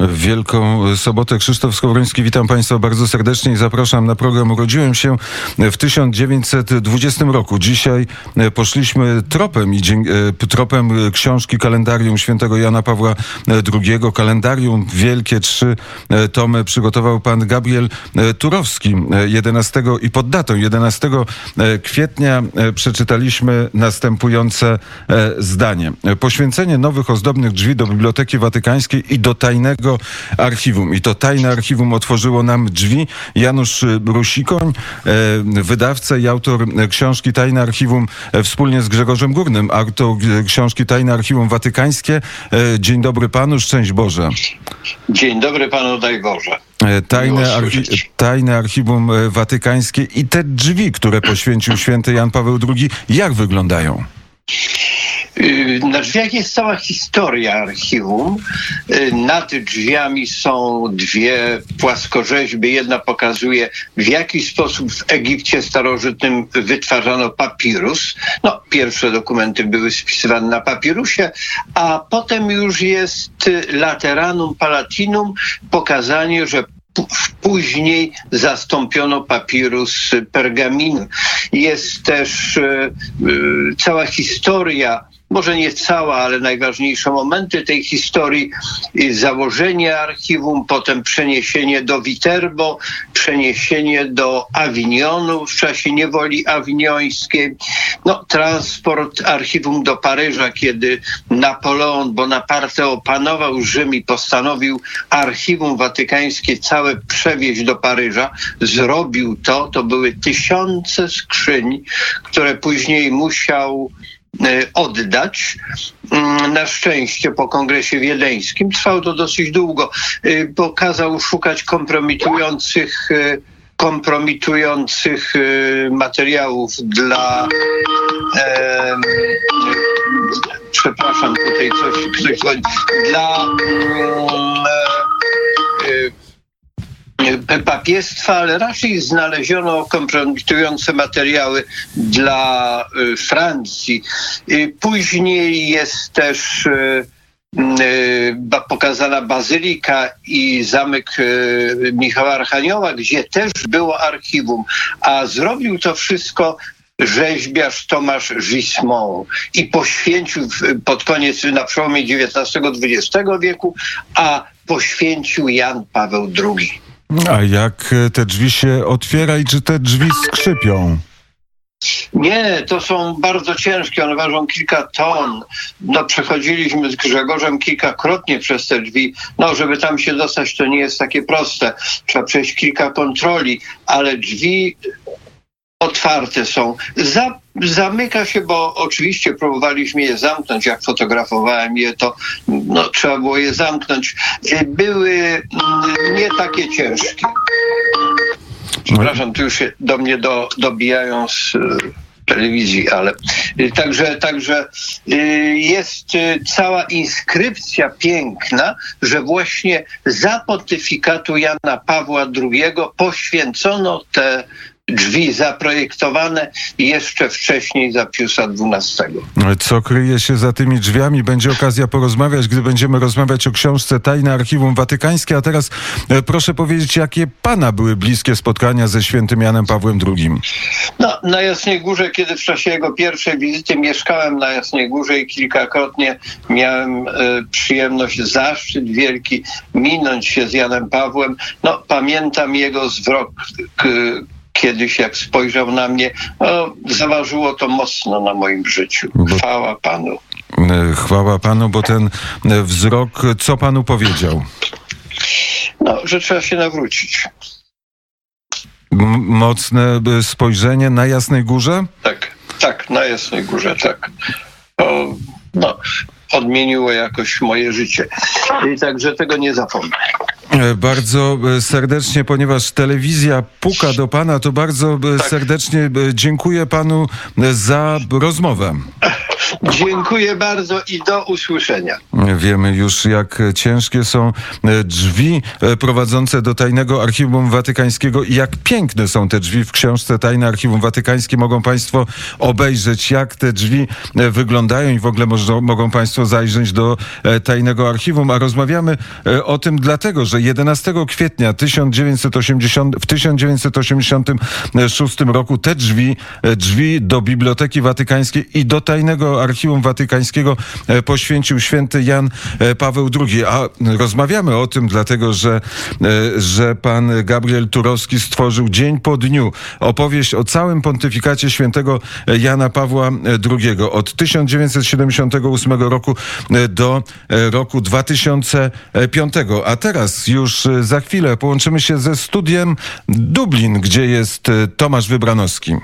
W Wielką Sobotę Krzysztof Skowroński, witam Państwa bardzo serdecznie i zapraszam na program. Urodziłem się w 1920 roku. Dzisiaj poszliśmy tropem książki Kalendarium Świętego Jana Pawła II. Kalendarium, wielkie 3 tomy przygotował pan Gabriel Turowski. 11 i pod datą 11 kwietnia przeczytaliśmy następujące zdanie. Poświęcenie nowych ozdobnych drzwi do Biblioteki Watykańskiej i do tajnego archiwum. I to tajne archiwum otworzyło nam drzwi. Janusz Rusikoń, wydawca i autor książki Tajne Archiwum wspólnie z Grzegorzem Górnym, autor książki Tajne Archiwum Watykańskie. Dzień dobry panu, szczęść Boże. Dzień dobry panu, daj Boże. Tajne Archiwum Watykańskie i te drzwi, które poświęcił święty Jan Paweł II, jak wyglądają? Na drzwiach jest cała historia archiwum. Nad drzwiami są 2 płaskorzeźby. Jedna pokazuje, w jaki sposób w Egipcie starożytnym wytwarzano papirus. Pierwsze dokumenty były spisywane na papirusie, a potem już jest Lateranum Palatinum, pokazanie, że później zastąpiono papirus pergaminem. Jest też cała historia, może nie cała, ale najważniejsze momenty tej historii. Założenie archiwum, potem przeniesienie do Viterbo, przeniesienie do Awinionu w czasie niewoli awiniońskiej. Transport archiwum do Paryża, kiedy Napoleon Bonaparte opanował Rzym i postanowił archiwum watykańskie całe przewieźć do Paryża. Zrobił to. To były tysiące skrzyń, które później musiał oddać. Na szczęście po kongresie wiedeńskim trwało to dosyć długo, bo kazał szukać kompromitujących materiałów dla przepraszam, tutaj ktoś dzwoni, dla papiestwa, ale raczej znaleziono kompromitujące materiały dla Francji. Później jest też pokazana bazylika i zamek Michała Archanioła, gdzie też było archiwum, a zrobił to wszystko rzeźbiarz Tomasz Gismond i poświęcił pod koniec, na przełomie XIX-XX wieku, a poświęcił Jan Paweł II. A jak te drzwi się otwiera i czy te drzwi skrzypią? Nie, to są bardzo ciężkie, one ważą kilka ton. Przechodziliśmy z Grzegorzem kilkakrotnie przez te drzwi. Żeby tam się dostać, to nie jest takie proste. Trzeba przejść kilka kontroli, ale drzwi otwarte są. Zamyka się, bo oczywiście próbowaliśmy je zamknąć. Jak fotografowałem je, to trzeba było je zamknąć. Były nie takie ciężkie. Przepraszam, tu już się do mnie dobijają z telewizji, ale także jest cała inskrypcja piękna, że właśnie za pontyfikatu Jana Pawła II poświęcono te drzwi zaprojektowane jeszcze wcześniej za Piusa XII. Co kryje się za tymi drzwiami? Będzie okazja porozmawiać, gdy będziemy rozmawiać o książce Tajne Archiwum Watykańskie. A teraz proszę powiedzieć, jakie pana były bliskie spotkania ze świętym Janem Pawłem II? Na Jasnej Górze, kiedy w czasie jego pierwszej wizyty mieszkałem na Jasnej Górze i kilkakrotnie miałem przyjemność, zaszczyt wielki minąć się z Janem Pawłem. Pamiętam jego zwrok, kiedyś jak spojrzał na mnie, zaważyło to mocno na moim życiu. Chwała Panu. Chwała Panu, bo ten wzrok, co Panu powiedział? Że trzeba się nawrócić. Mocne spojrzenie na Jasnej Górze? Tak, na Jasnej Górze, tak. Odmieniło jakoś moje życie. I także tego nie zapomnę. Bardzo serdecznie, ponieważ telewizja puka do pana, to bardzo serdecznie dziękuję panu za rozmowę. Dziękuję bardzo i do usłyszenia. Wiemy już, jak ciężkie są drzwi prowadzące do Tajnego Archiwum Watykańskiego i jak piękne są te drzwi w książce Tajne Archiwum Watykańskie. Mogą państwo obejrzeć, jak te drzwi wyglądają i w ogóle mogą państwo zajrzeć do Tajnego Archiwum. A rozmawiamy o tym dlatego, że 11 kwietnia w 1986 roku te drzwi do Biblioteki Watykańskiej i do Tajnego Archiwum Watykańskiego poświęcił święty Jan Paweł II. A rozmawiamy o tym dlatego, że pan Gabriel Turowski stworzył dzień po dniu opowieść o całym pontyfikacie świętego Jana Pawła II od 1978 roku do roku 2005. A teraz już za chwilę połączymy się ze studiem Dublin, gdzie jest Tomasz Wybranowski.